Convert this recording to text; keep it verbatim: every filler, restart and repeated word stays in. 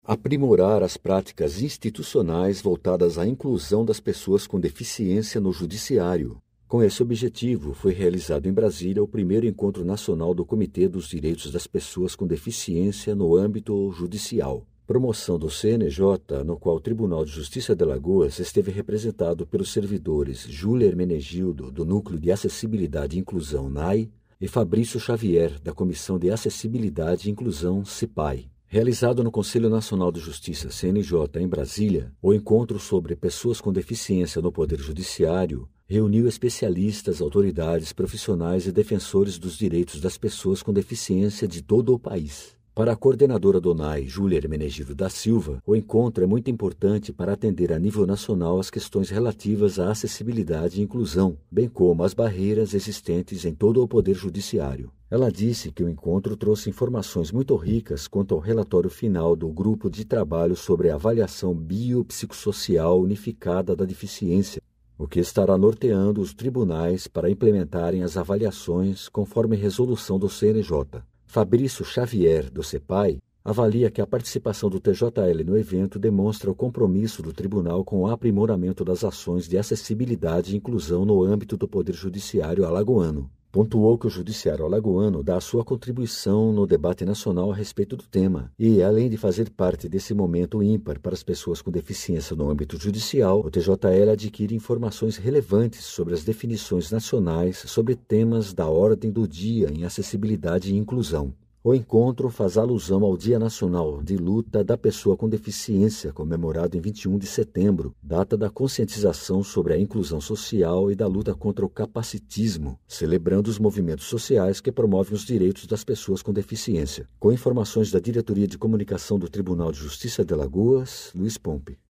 Aprimorar as práticas institucionais voltadas à inclusão das pessoas com deficiência no Judiciário. Com esse objetivo, foi realizado em Brasília o primeiro Encontro Nacional do Comitê dos Direitos das Pessoas com Deficiência no âmbito judicial. Promoção do C N J, no qual o Tribunal de Justiça de Alagoas esteve representado pelos servidores Júlia Hermenegildo, do Núcleo de Acessibilidade e Inclusão N A I, e Fabrício Xavier, da Comissão de Acessibilidade e Inclusão C I P A I. Realizado no Conselho Nacional de Justiça, C N J, em Brasília, o encontro sobre pessoas com deficiência no Poder Judiciário reuniu especialistas, autoridades, profissionais e defensores dos direitos das pessoas com deficiência de todo o país. Para a coordenadora do N A I, Júlia Hermenegildo da Silva, o encontro é muito importante para atender a nível nacional as questões relativas à acessibilidade e inclusão, bem como as barreiras existentes em todo o Poder Judiciário. Ela disse que o encontro trouxe informações muito ricas quanto ao relatório final do Grupo de Trabalho sobre a Avaliação Biopsicossocial Unificada da Deficiência, o que estará norteando os tribunais para implementarem as avaliações conforme resolução do C N J. Fabrício Xavier, do C I P A I, avalia que a participação do T J L no evento demonstra o compromisso do tribunal com o aprimoramento das ações de acessibilidade e inclusão no âmbito do Poder Judiciário alagoano. Pontuou que o Judiciário alagoano dá a sua contribuição no debate nacional a respeito do tema e, além de fazer parte desse momento ímpar para as pessoas com deficiência no âmbito judicial, o T J L adquire informações relevantes sobre as definições nacionais sobre temas da ordem do dia em acessibilidade e inclusão. O encontro faz alusão ao Dia Nacional de Luta da Pessoa com Deficiência, comemorado em vinte e um de setembro, data da conscientização sobre a inclusão social e da luta contra o capacitismo, celebrando os movimentos sociais que promovem os direitos das pessoas com deficiência. Com informações da Diretoria de Comunicação do Tribunal de Justiça de Alagoas, Luiz Pompe.